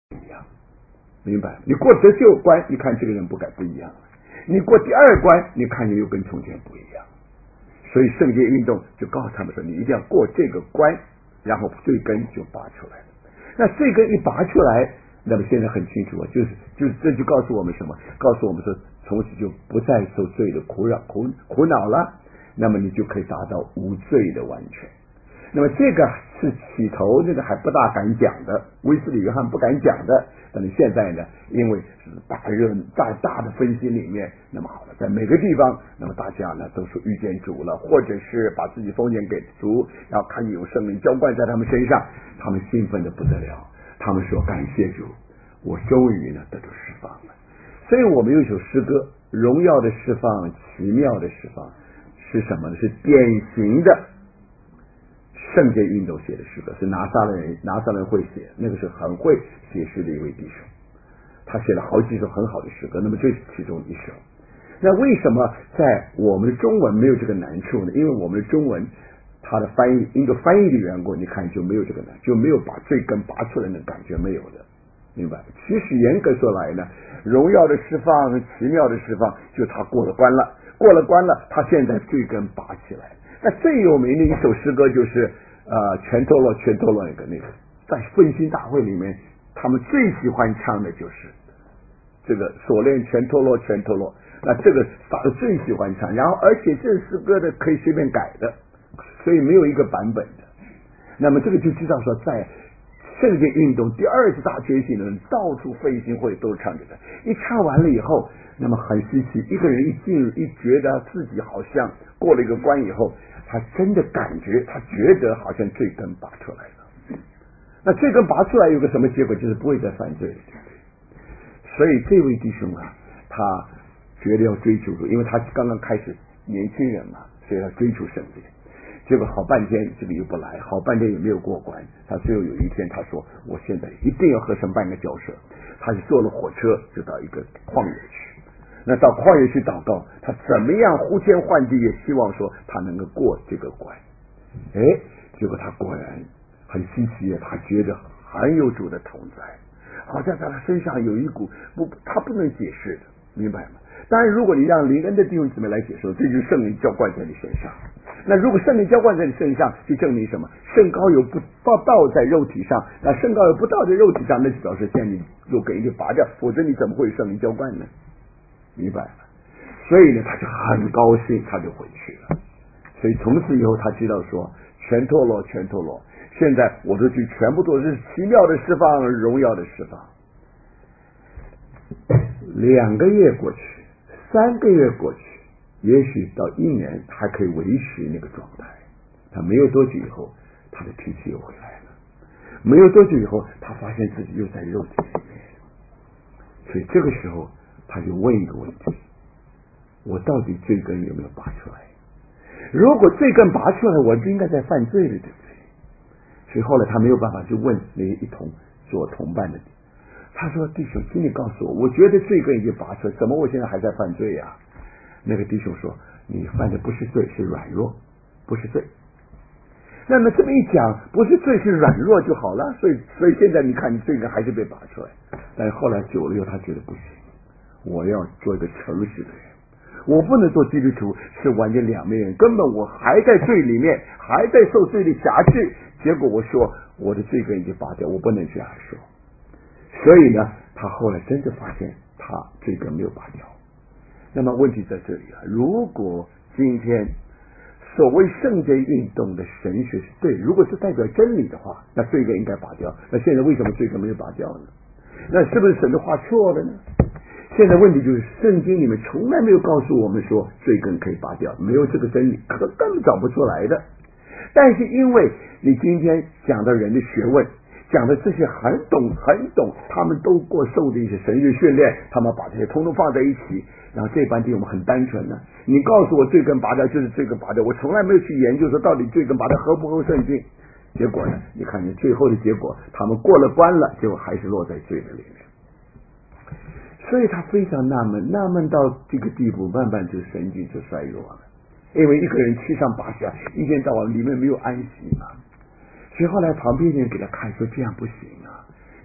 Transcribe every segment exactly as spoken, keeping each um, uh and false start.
一样，明白？你过得救关，你看这个人不改不一样了。你过第二关，你看你又跟从前不一样。所以圣洁运动就告诉他们说，你一定要过这个关，然后罪根就拔出来了。那罪根一拔出来，那么现在很清楚啊，就是就是这就告诉我们什么？告诉我们说，从此就不再受罪的苦扰苦苦恼了。那么你就可以达到无罪的完全。那么这个是起头那个还不大敢讲的，威斯理约翰不敢讲的。但是现在呢，因为是大热大大的分析里面，那么好了，在每个地方，那么大家呢都是遇见主了，或者是把自己封建给主，然后看见有圣灵浇灌在他们身上，他们兴奋的不得了，他们说感谢主，我终于呢得到释放了。所以我们有一首诗歌，荣耀的释放，奇妙的释放，是什么呢？是典型的圣洁运动写的诗歌，是拿撒勒人拿撒勒会写，那个是很会写诗的一位弟兄，他写了好几首很好的诗歌，那么这是其中一首。那为什么在我们的中文没有这个难处呢？因为我们的中文它的翻译，因为翻译的缘故，你看就没有这个难，就没有把罪根拔出来的感觉，没有的，明白？其实严格说来呢，荣耀的释放，奇妙的释放，就他过了关了，过了关了，他现在罪根拔起来。那最有名的一首诗歌就是呃全托洛全托洛那个那个，在奋兴大会里面，他们最喜欢唱的就是这个锁链全托洛全托洛，那这个大家最喜欢唱，然后而且这诗歌的可以随便改的，所以没有一个版本的。那么这个就知道说，在圣洁运动第二次大觉醒的人，到处奋兴会都唱这个，一唱完了以后，那么很稀奇，一个人一进入，一觉得自己好像过了一个关以后，他真的感觉，他觉得好像罪根拔出来了。那罪根拔出来有个什么结果？就是不会再犯罪了。所以这位弟兄啊，他觉得要追求主，因为他刚刚开始年轻人嘛，所以他追求圣洁。结果好半天这个又不来，好半天也没有过关。他最后有一天他说，我现在一定要和神办个交涉。他就坐了火车就到一个旷野去，那到旷野去祷告，他怎么样呼天唤地，也希望说他能够过这个关。哎，结果他果然很稀奇，他觉得很有主的同在，好像在他身上有一股不他不能解释的，明白吗？当然如果你让灵恩的弟兄姊妹来解释，这就是圣灵浇灌在你身上。那如果圣灵浇灌在你身上，就证明什么？圣膏有不道在肉体上，那圣膏有不道在肉体上，那就表示现在你就给你拔掉，否则你怎么会有圣灵浇灌呢？明白了。所以呢，他就很高兴，他就回去了。所以从此以后，他知道说，全托罗，全托罗。现在我的剧全部都是奇妙的释放，荣耀的释放。两个月过去，三个月过去，也许到一年还可以维持那个状态。他没有多久以后，他的脾气又回来了。没有多久以后，他发现自己又在肉体里面。所以这个时候，他就问一个问题：我到底罪根有没有拔出来？如果罪根拔出来，我就应该在犯罪了，对不对？所以后来他没有办法去问那一同做同伴的。他说：弟兄，请你告诉我，我觉得罪根已经拔出来，怎么我现在还在犯罪呀、啊？那个弟兄说：你犯的不是罪，是软弱，不是罪。那么这么一讲，不是罪是软弱就好了。所以，所以现在你看，你罪根还是被拔出来。但是后来久了以后，他觉得不行，我要做一个诚实的人，我不能做基督徒是完全两面人，根本我还在罪里面，还在受罪的辖制。结果我说我的罪根已经拔掉，我不能这样说。所以呢，他后来真的发现他罪根没有拔掉。那么问题在这里啊，如果今天所谓圣洁运动的神学是对，如果是代表真理的话，那罪根应该拔掉。那现在为什么罪根没有拔掉呢？那是不是神的话错了呢？现在问题就是圣经里面从来没有告诉我们说罪根可以拔掉，没有这个真理，可根本找不出来的。但是因为你今天讲到人的学问，讲的这些很懂很懂，他们都过受的一些神学训练，他们把这些通通放在一起，然后这班弟兄们很单纯呢。你告诉我罪根拔掉就是罪根拔掉，我从来没有去研究说到底罪根拔掉合不合圣经。结果呢，你看见最后的结果，他们过了关了，结果还是落在罪的里面。所以他非常纳闷，纳闷到这个地步，慢慢就神经就衰弱了。因为一个人七上八下，一天到晚里面没有安息嘛。所以后来旁边人给他看说，这样不行啊，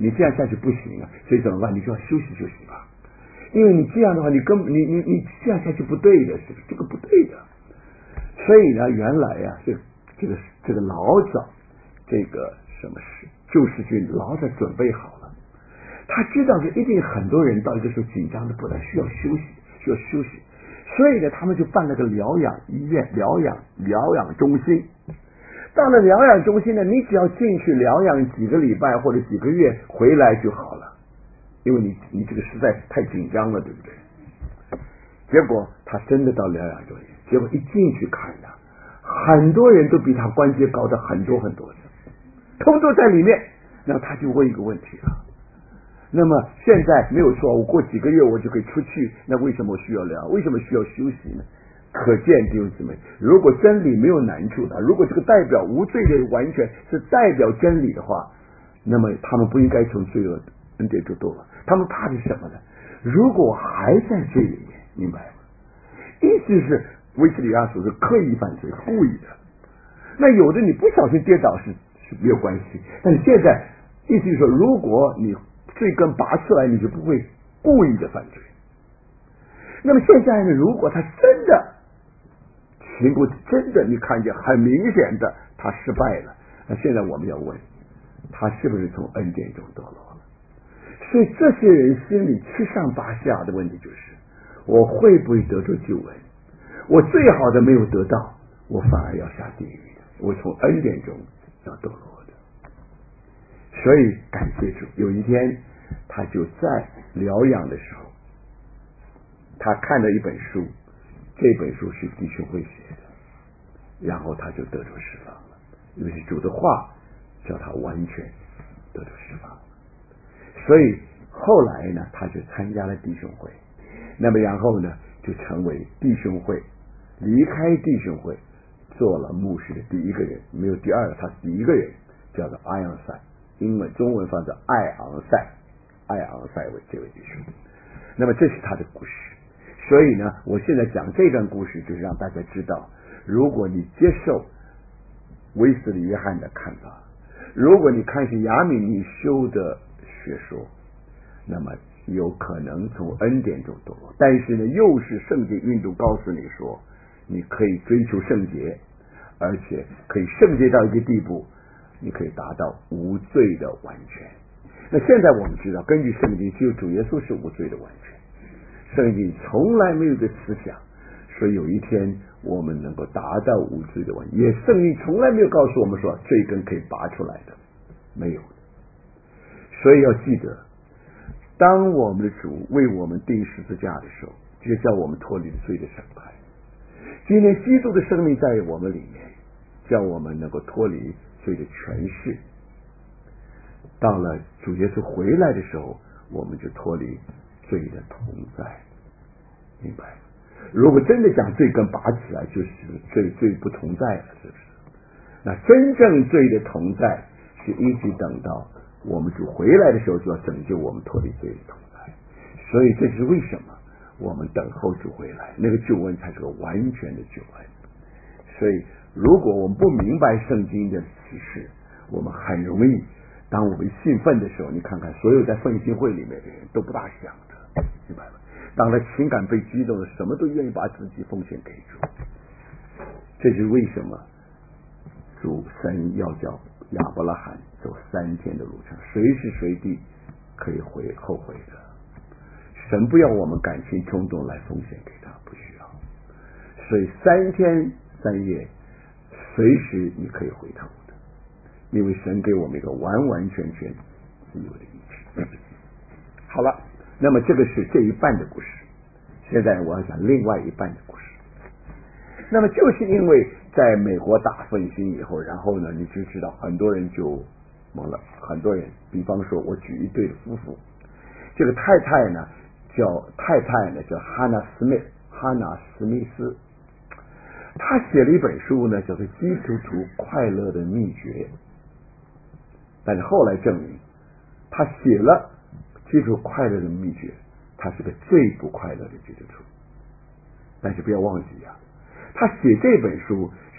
你这样下去不行啊，所以怎么办？你就要休息休息吧。因为你这样的话，你根本你你你这样下去不对的，这个这个不对的。所以呢，原来呀、啊，这这个这个老早这个什么事救世军老早准备好了，他知道是一定很多人到这个时候紧张的不得，需要休息，需要休息。所以呢，他们就办了个疗养医院、疗养疗养中心。到了疗养中心呢，你只要进去疗养几个礼拜或者几个月，回来就好了。因为你你这个实在太紧张了，对不对？结果他真的到疗养中心，结果一进去看呢，很多人都比他官阶高的很多很多的，通通在里面。那他就问一个问题了。那么现在没有错，我过几个月我就可以出去，那为什么我需要疗？为什么需要休息呢？可见弟兄姊妹，如果真理没有难处的，如果这个代表无罪的完全是代表真理的话，那么他们不应该从罪恶恩典中堕落。他们怕的是什么呢？如果我还在罪里面，明白吗？意思是维斯里亚所是刻意犯罪，故意的。那有的你不小心跌倒是是没有关系，但是现在意思是说，如果你罪根拔出来，你就不会故意的犯罪。那么现在呢，如果他真的情况真的你看见很明显的他失败了，那现在我们要问他是不是从恩典中堕落了？所以这些人心里七上八下的问题就是，我会不会得着救恩？我最好的没有得到，我反而要下地狱的，我从恩典中要堕落的。所以感谢主，有一天他就在疗养的时候，他看了一本书，这本书是弟兄会写的，然后他就得着释放了，因为是主的话叫他完全得着释放。所以后来呢，他就参加了弟兄会，那么然后呢，就成为弟兄会，离开弟兄会，做了牧师的第一个人，没有第二个，他是第一个人，叫做阿昂塞，英文中文翻作艾昂塞，艾昂塞为这位弟兄。那么这是他的故事。所以呢，我现在讲这段故事，就是让大家知道，如果你接受威斯里约翰的看法，如果你看是亚米尼修的学说，那么有可能从恩典中堕落。但是呢，又是圣经运动告诉你说，你可以追求圣洁，而且可以圣洁到一个地步，你可以达到无罪的完全。那现在我们知道，根据圣经，只有主耶稣是无罪的完全。圣经从来没有个思想说有一天我们能够达到无罪的完全，也圣经从来没有告诉我们说罪根可以拔出来的，没有的。所以要记得，当我们的主为我们钉十字架的时候，就叫我们脱离罪的审判。今天基督的生命在我们里面，叫我们能够脱离罪的权势。到了主耶稣回来的时候，我们就脱离罪的同在，明白？如果真的讲罪根拔起来，就是罪罪不同在了，是不是？那真正罪的同在，是一直等到我们主回来的时候，就要拯救我们脱离罪的同在。所以这是为什么我们等候主回来，那个救恩才是个完全的救恩。所以如果我们不明白圣经的启示，我们很容易，当我们兴奋的时候，你看看所有在奋兴会里面的人都不大想的，明白吗？当他情感被激动了，什么都愿意把自己奉献给主。这是为什么主神要叫亚伯拉罕走三天的路程，随时随地可以回后悔的。神不要我们感情冲动来奉献给他，不需要。所以三天三夜随时你可以回头的，因为神给我们一个完完全全自由的意志。好了，那么这个是这一半的故事。现在我要讲另外一半的故事。那么就是因为在美国大奋兴以后，然后呢，你就知道很多人就懵了，很多人，比方说我举一对夫妇，这个太太呢叫太太呢叫哈娜斯密哈娜史密斯，她写了一本书呢，叫做《基督徒快乐的秘诀》，但是后来证明，她写了基督徒快乐的秘诀，她是个最不快乐的基督徒。但是不要忘记啊，他写这本书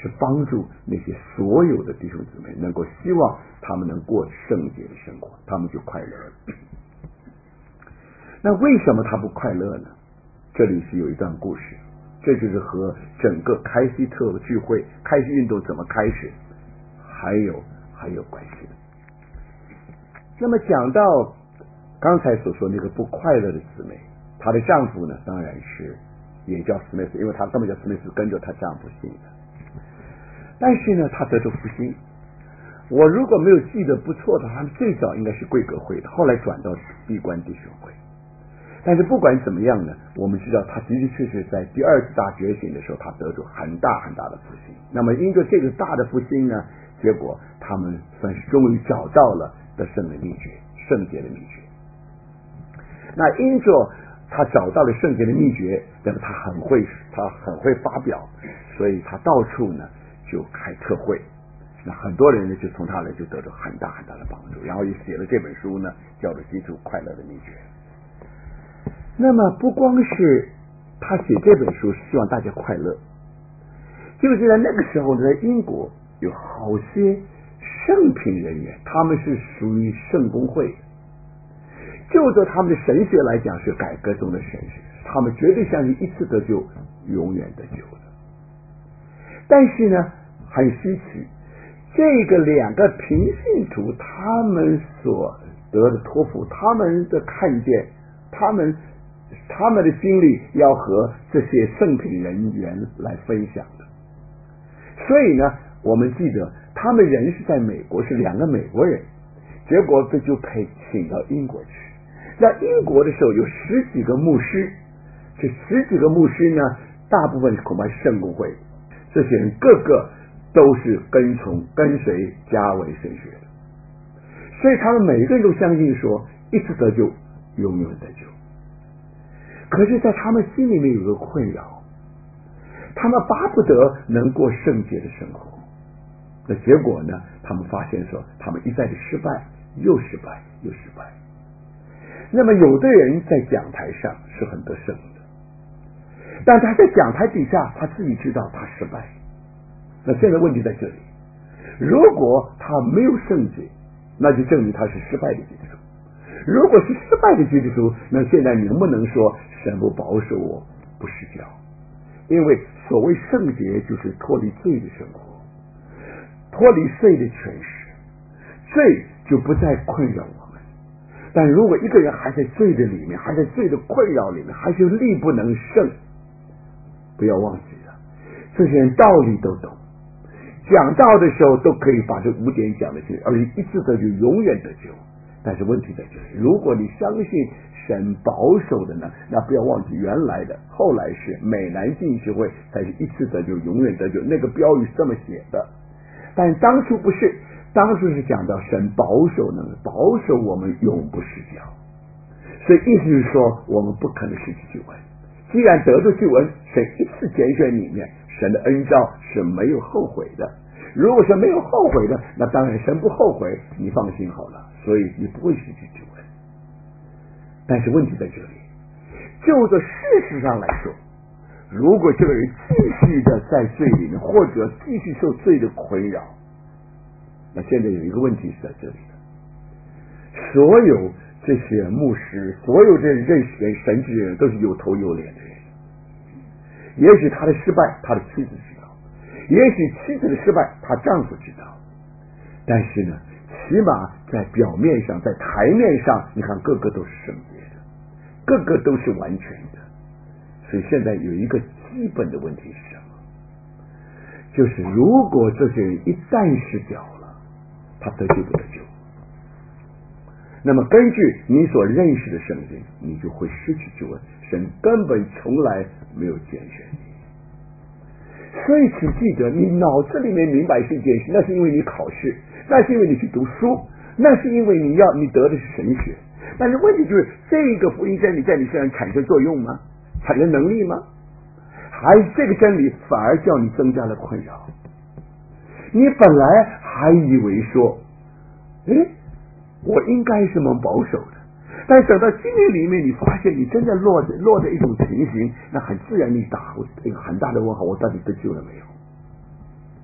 是帮助那些所有的弟兄姊妹能够希望他们能过圣洁的生活，他们就快乐了。那为什么他不快乐呢？这里是有一段故事，这就是和整个开西特聚会、开西运动怎么开始还有还有关系的。那么讲到刚才所说那个不快乐的姊妹，她的丈夫呢，当然是也叫史密斯，因为她根本叫史密斯，跟着她丈夫姓的。但是呢，她得着福音。我如果没有记得不错的话，他们最早应该是贵格会的，后来转到闭关弟兄会。但是不管怎么样呢，我们知道他的的确确在第二次大觉醒的时候，他得着很大很大的福音。那么因着这个大的福音呢，结果他们算是终于找到了得胜的秘诀，圣洁的秘诀。那因着他找到了圣洁的秘诀，那么他很会，他很会发表，所以他到处呢就开特会。那很多人呢就从他那就得到很大很大的帮助，然后也写了这本书呢，叫做《基督快乐的秘诀》。那么不光是他写这本书是希望大家快乐，就是在那个时候，在英国有好些圣品人员，他们是属于圣公会的，就着他们的神学来讲是改革中的神学，他们绝对相信一次得救永远得救的。但是呢很稀奇，这个两个平信徒他们所得的托付，他们的看见，他们他们的经历要和这些圣品人员来分享的。所以呢我们记得他们人是在美国，是两个美国人，结果这就被请到英国去。在英国的时候有十几个牧师，这十几个牧师呢大部分恐怕是圣公会，这些人个个都是跟从跟随加维神学的，所以他们每一个人都相信说一次得救永远得救。可是在他们心里面有个困扰，他们巴不得能过圣洁的生活，那结果呢他们发现说他们一再的失败，又失败又失败。那么有的人在讲台上是很得胜的，但他在讲台底下他自己知道他失败。那现在问题在这里，如果他没有圣洁，那就证明他是失败的基督徒。如果是失败的基督徒，那现在能不能说神不保守我不失脚？因为所谓圣洁就是脱离罪的生活，脱离罪的权势，罪就不再困扰我们。但如果一个人还在罪的里面，还在罪的困扰里面，还是力不能胜，不要忘记了，这些人道理都懂，讲道的时候都可以把这五点讲得清，而且一次得救永远得救。但是问题在这里，如果你相信神保守的呢，那不要忘记原来的，后来是美南浸信会才是一次得救永远得救，那个标语是这么写的。但当初不是，当初是讲到神保守呢，保守我们永不失脚。所以意思是说我们不可能失去救恩，既然得着救恩，神一次拣选里面，神的恩召是没有后悔的。如果是没有后悔的，那当然神不后悔，你放心好了，所以你不会失去救恩。但是问题在这里，就着事实上来说，如果这个人继续的在罪里面，或者继续受罪的困扰，那现在有一个问题是在这里的，所有这些牧师，所有这认识神之人都是有头有脸的人。也许他的失败他的妻子知道，也许妻子的失败她丈夫知道，但是呢起码在表面上，在台面上，你看个个都是圣洁的，个个都是完全的。所以现在有一个基本的问题是什么？就是如果这些人一旦失脚了，他得救不得救？那么根据你所认识的圣经，你就会失去救恩，神根本从来没有拣选你。所以请记得，你脑子里面明白是一件事，那是因为你考试，那是因为你去读书，那是因为你要你得的是神学。但是问题就是，这个福音真理在你身上产生作用吗？产生能力吗？还是这个真理反而叫你增加了困扰？你本来还以为说，诶，我应该是蒙保守的，但等到经历里面，你发现你真的落的落的一种情形，那很自然你打一个很大的问号，我到底得救了没有？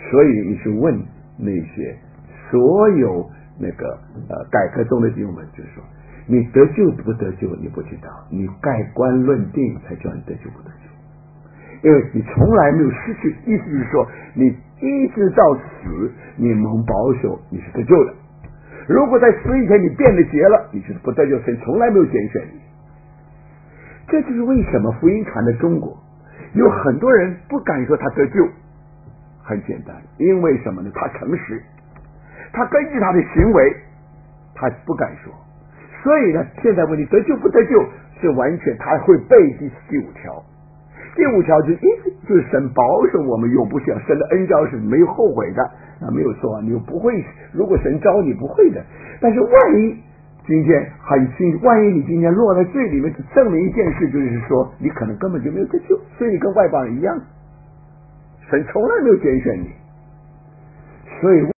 所以你去问那些所有那个呃改革中的弟兄们，就是说你得救不得救你不知道，你盖棺论定才叫你得救不得救，因为你从来没有失去，意思是说你一直到死你蒙保守你是得救的，如果在死以前你变了节了，你就是不得救，神从来没有拣选你。这就是为什么福音传的中国有很多人不敢说他得救，很简单，因为什么呢？他诚实，他根据他的行为他不敢说，所以呢现在问题得救不得救是完全他会背第第五条，第五条就一直就是神保守我们永不想，神的恩召是没有后悔的，那没有说啊，你不会，如果神召你不会的，但是万一今天很轻，万一你今天落在罪里面，证明一件事，就是说你可能根本就没有得救，所以你跟外邦人一样，神从来没有拣选你，所以